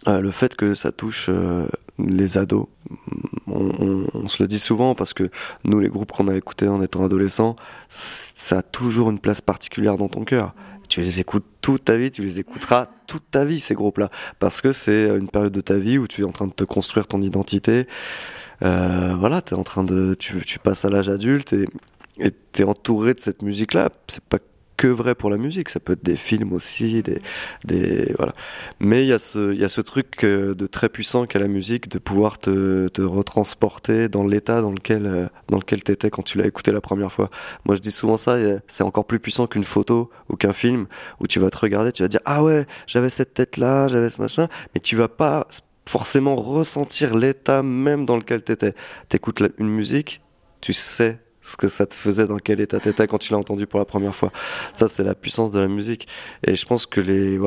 Le fait que ça touche les ados, on se le dit souvent parce que nous, les groupes qu'on a écoutés en étant adolescents, ça a toujours une place particulière dans ton cœur. Tu les écoutes toute ta vie, tu les écouteras toute ta vie, ces groupes-là, parce que c'est une période de ta vie où tu es en train de te construire ton identité. Voilà, t'es en train de, tu passes à l'âge adulte et t'es entouré de cette musique-là. C'est pas que vrai pour la musique, ça peut être des films aussi, voilà. Mais il y a ce truc de très puissant qu'est la musique, de pouvoir te retransporter dans l'état dans lequel t'étais quand tu l'as écouté la première fois. Moi, je dis souvent ça, c'est encore plus puissant qu'une photo ou qu'un film où tu vas te regarder, tu vas dire, ah ouais, j'avais cette tête-là, j'avais ce machin, mais tu vas pas forcément ressentir l'état même dans lequel t'étais. T'écoutes une musique, tu sais ce que ça te faisait, dans quel état t'étais quand tu l'as entendu pour la première fois. Ça, c'est la puissance de la musique. Et je pense que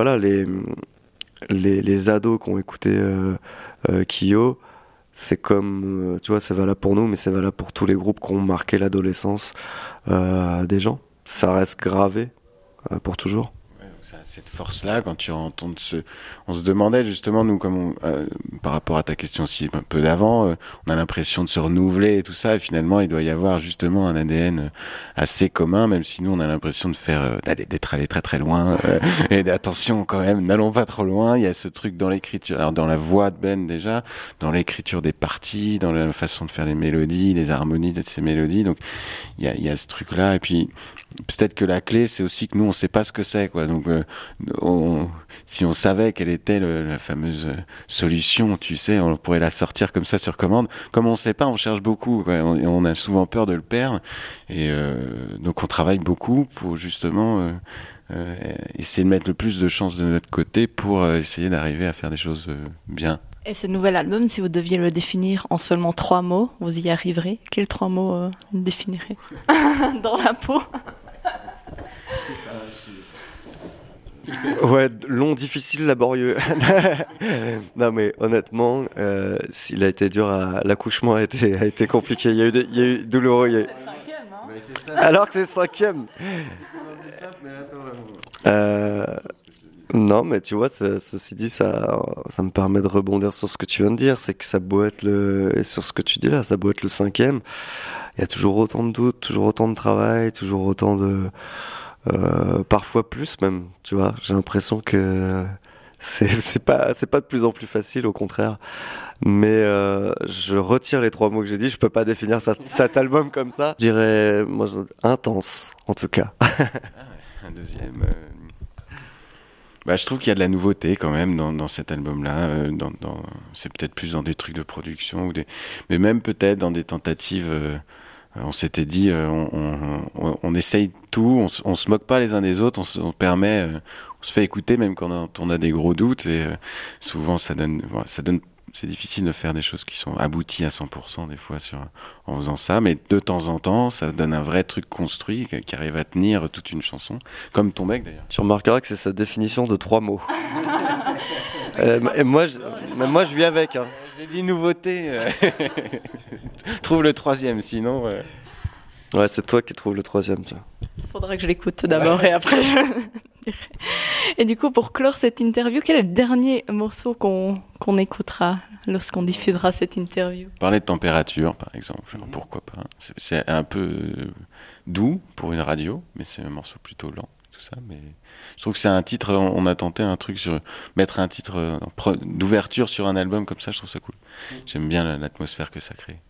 les ados qui ont écouté Kyo, c'est comme, tu vois, c'est valable pour nous, mais c'est valable pour tous les groupes qui ont marqué l'adolescence des gens. Ça reste gravé pour toujours. Cette force-là, quand tu entends on se demandait justement, nous, par rapport à ta question aussi un peu d'avant, on a l'impression de se renouveler et tout ça, et finalement, il doit y avoir justement un ADN assez commun, même si nous, on a l'impression d'être allé très très loin, et d'attention quand même, n'allons pas trop loin. Il y a ce truc dans l'écriture, alors dans la voix de Ben déjà, dans l'écriture des parties, dans la façon de faire les mélodies, les harmonies de ces mélodies, donc il y a ce truc-là, et puis peut-être que la clé, c'est aussi que nous, on sait pas ce que c'est, quoi. Donc, si on savait quelle était la fameuse solution, tu sais, on pourrait la sortir comme ça sur commande. Comme on sait pas, on cherche beaucoup, quoi. On a souvent peur de le perdre, et donc on travaille beaucoup pour justement essayer de mettre le plus de chances de notre côté pour essayer d'arriver à faire des choses bien. Et ce nouvel album, si vous deviez le définir en seulement 3 mots, vous y arriverez? Quels 3 mots définirez dans la peau? Ouais, long, difficile, laborieux. Non, mais honnêtement, il a été dur l'accouchement a été compliqué. Il y a eu douloureux. C'est le 5e, hein? Mais c'est ça. Alors que c'est le 5e. Non, mais tu vois, ceci dit, ça me permet de rebondir sur ce que tu viens de dire. C'est que ça a beau être et sur ce que tu dis là, ça a beau être le 5e. Il y a toujours autant de doutes, toujours autant de travail, toujours autant de, parfois plus même, tu vois. J'ai l'impression que c'est pas de plus en plus facile, au contraire. Mais je retire les 3 mots que j'ai dit. Je peux pas définir cet album comme ça. Je dirais, moi, intense, en tout cas. Un deuxième. Je trouve qu'il y a de la nouveauté quand même dans cet album-là. C'est peut-être plus dans des trucs de production mais même peut-être dans des tentatives. On s'était dit, on essaye tout, on se moque pas les uns des autres, on permet, on se fait écouter même quand on a des gros doutes, et souvent ça donne, c'est difficile de faire des choses qui sont abouties à 100% des fois en faisant ça, mais de temps en temps, ça donne un vrai truc construit qui arrive à tenir toute une chanson, comme Ton bec d'ailleurs. Tu remarqueras que c'est sa définition de 3 mots. Et moi, je vis avec. Hein. J'ai dit nouveauté. Trouve le 3e, sinon. Ouais, c'est toi qui trouves le 3e, tiens. Faudra que je l'écoute d'abord et après je dirai. Et du coup, pour clore cette interview, quel est le dernier morceau qu'on écoutera lorsqu'on diffusera cette interview? Parler de température, par exemple. Pourquoi pas. C'est un peu doux pour une radio, mais c'est un morceau plutôt lent, tout ça. Mais je trouve que c'est un titre, on a tenté un truc mettre un titre d'ouverture sur un album comme ça, je trouve ça cool. J'aime bien l'atmosphère que ça crée.